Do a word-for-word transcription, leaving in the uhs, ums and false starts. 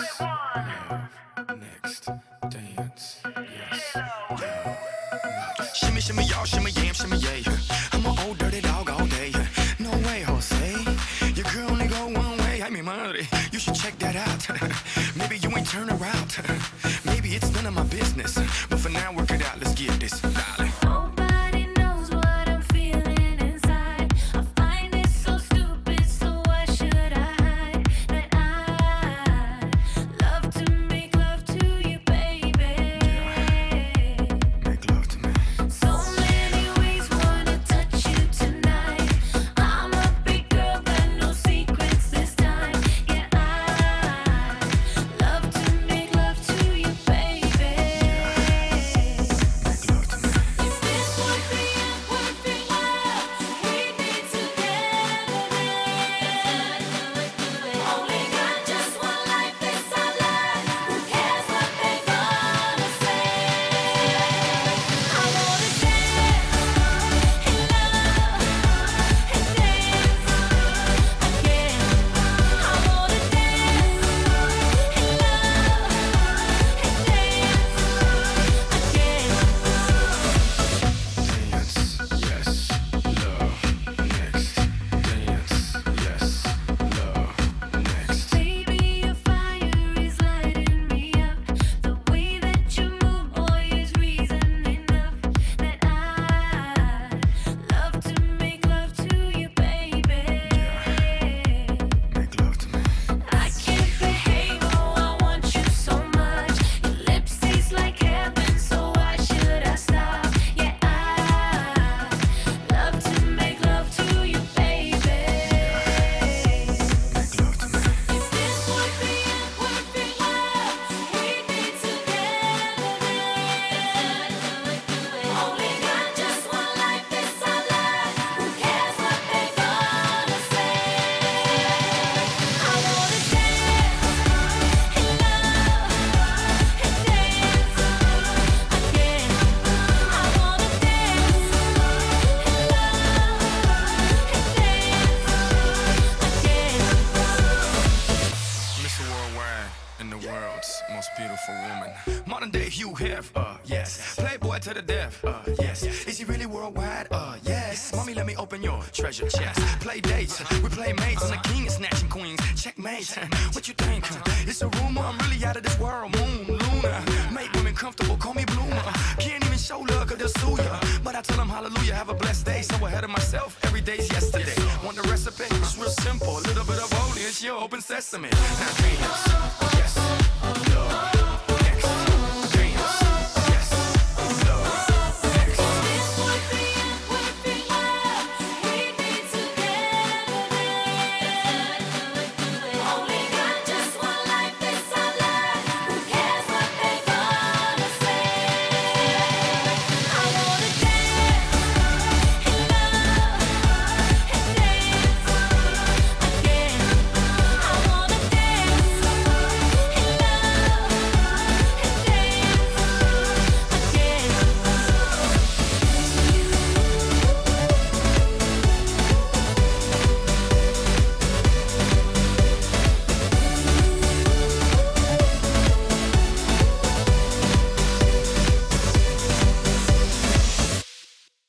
love, next, dance, yes, love. Shimmy, shimmy, y'all, shimmy, yam, shimmy, yay. I'm an old dirty dog all day. No way, Jose. Your girl only go one way. I mean, money. You should check that out. Maybe you ain't turn around. Maybe it's none of my business. But for now, work it out. Let's get this, darling. Nobody knows what I'm feeling inside. I find it so stupid, so why should I hide that I love to make love to you, baby? Make love to me. So many ways wanna touch you tonight. I'm a big girl, got no secrets this time. Yeah, I love to make love to you, baby. Make love to me. If this would be a perfect world, we'd be together then. Only got just one life, this our life. Who cares what they gonna say? I wanna dance and love and dance again. I wanna dance and most beautiful woman. Modern day Hugh Hef, uh, yes. Playboy to the death, uh, yes. Is he really worldwide? Uh, yes. Mommy, let me open your treasure chest. Play dates, we play mates. I'm the king of snatching queens. Checkmate, what you think? It's a rumor, I'm really out of this world. Moon, Luna, make women comfortable, call me Bloomer. Can't even show love, cause they'll sue ya. But I tell them hallelujah, have a blessed day. So ahead of myself, every day's yesterday. Want the recipe? It's real simple. A little bit of holy, it's your open sesame. Now dance, yes.